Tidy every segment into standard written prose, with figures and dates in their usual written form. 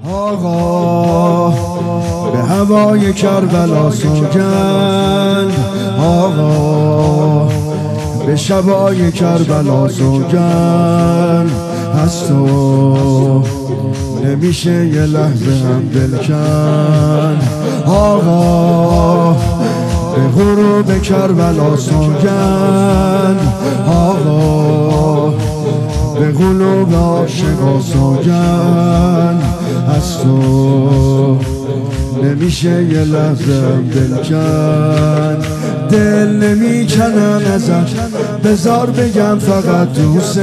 آقا به هوای کربلا سوگند، آقا به شبای کربلا سوگند، از تو نمیشه یه لحظه هم دل کند. آقا به غروب کربلا سوگند، آقا به قلوب عاشقا سوگند، از تو نمیشه یه لحظه هم دل کند. دل نمیکنم ازت، بذار بگم فقط دوست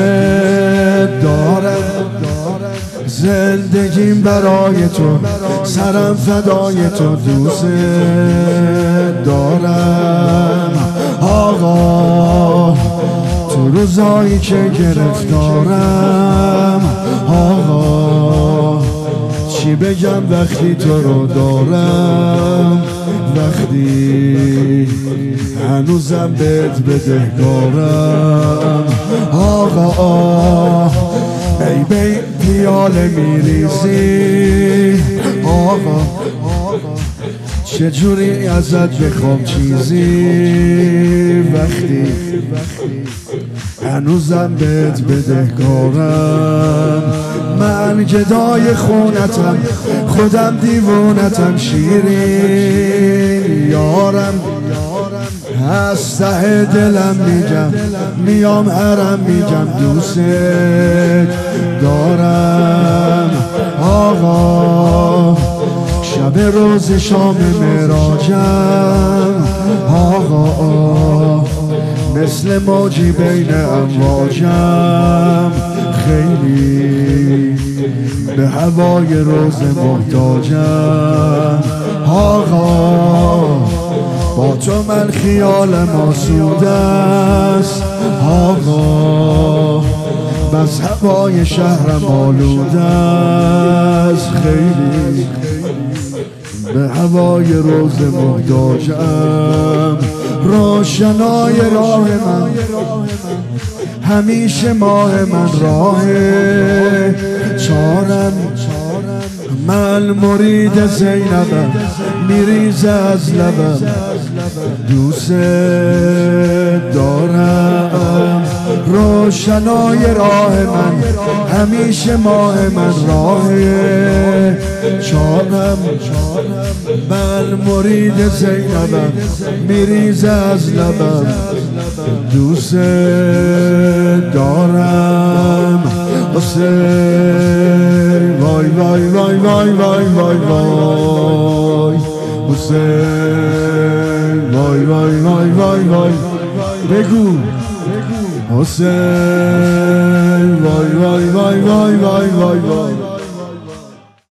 دارم. زندگیم برای تو، سرم فدای تو، دوست دارم. آقا تو روزایی که گرفتارم، آقا چی بگم وقتی تو رو دارم، وقتی هنوزم بهت بدهکارم. آقا ای بی پیاله میریزی، آقا چجوری ازت بخوام چیزی، وقتی هنوزم بهت بدهکارم. من گدای خونتم، خودم دیوونتم، شیرین یارم، از ته دلم میگم، میام هرم میگم دوست دارم. آقا شب روز شام معراجم، آقا مثل موجی بین امواجم، خیلی به هوای روز محتاجم. آقا با تو من خیالم آسوده است، آقا بس هوای شهرم آلوده است، خیلی به هوای روز محتاجم. روشنای راه من همیشه ماه من، راه چارم من مرید زینبم، میریزه از لبم، دوست دارم. روشنای راه من همیشه ماه من، راه چارم من مرید زینبم، میریزه از لبم، دوست دارم. حسین وای وای وای وای وای وای وای، حسین وای وای وای وای وای، بگو حسین وای وای وای وای وای وای.